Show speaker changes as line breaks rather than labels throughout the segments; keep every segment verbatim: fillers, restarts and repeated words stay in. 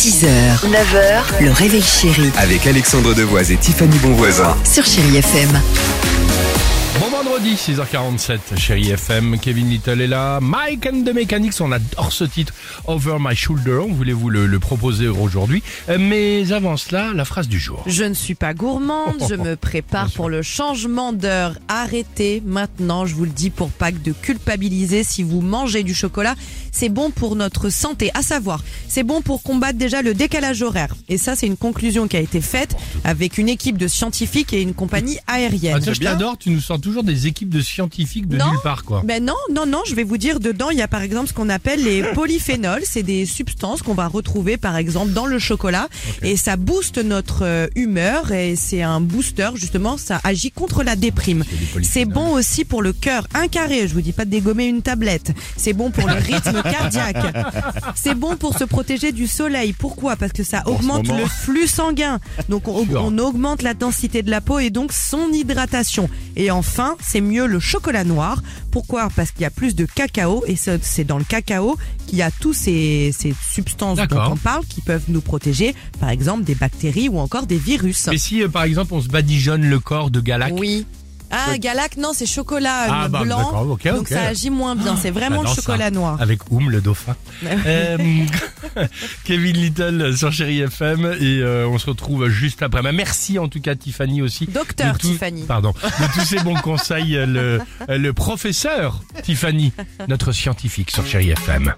six heures, neuf heures, le réveil chéri
Avec Alexandre Devoise et Tiffany Bonvoisin.
sur Chéri F M.
Bon vendredi, six heures quarante-sept, Chéri F M, Kevin Little est là, Mike and the Mechanics, on adore ce titre, Over My Shoulder, on voulait vous le, le proposer aujourd'hui, mais avant cela, la phrase du jour.
Je ne suis pas gourmande, je me prépare pour le changement d'heure. Arrêtez maintenant, je vous le dis pour pas que de culpabiliser si vous mangez du chocolat. C'est bon pour notre santé, à savoir, c'est bon pour combattre déjà le décalage horaire. Et ça, c'est une conclusion qui a été faite avec une équipe de scientifiques et une compagnie aérienne.
Ah, tiens, je t'adore, tu nous sors toujours des équipes de scientifiques de
Non,
nulle part, quoi.
Ben non, non, non, je vais vous dire, dedans, il y a par exemple ce qu'on appelle les polyphénols. C'est des substances qu'on va retrouver par exemple dans le chocolat.
Okay.
Et ça booste notre euh, humeur et c'est un booster, justement, ça agit contre la déprime. C'est bon aussi pour le cœur. Un carré, je vous dis pas de dégommer une tablette. C'est bon pour le rythme cardiaque. C'est bon pour se protéger du soleil. Pourquoi ? Parce que ça augmente le flux sanguin. Donc on, on augmente la densité de la peau et donc son hydratation. Et enfin, c'est mieux le chocolat noir. Pourquoi ? Parce qu'il y a plus de cacao et c'est dans le cacao qu'il y a tous ces, ces substances
D'accord.
dont on parle qui peuvent nous protéger, par exemple des bactéries ou encore des virus.
Mais si, euh, par exemple, on se badigeonne le corps de Galac.
Oui. Ah, Galac, non, c'est chocolat
Ah,
euh,
bah,
blanc,
d'accord, ok,
donc
ok.
ça agit moins bien. C'est vraiment
J'adore
le chocolat
ça.
noir.
Avec Oum, le dauphin. euh, Kevin Little sur Chéri F M et euh, on se retrouve juste après. Mais merci en tout cas Tiffany aussi.
Docteur
de tout-
Tiffany.
Pardon. De tous ces bons conseils, euh, le, euh, le professeur Tiffany, notre scientifique sur Chéri F M.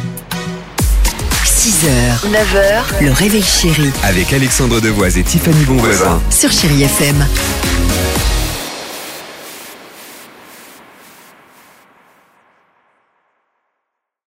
six heures, neuf heures, le réveil chéri
Avec Alexandre Devoise et Tiffany Bonvoisin.
sur Chéri F M.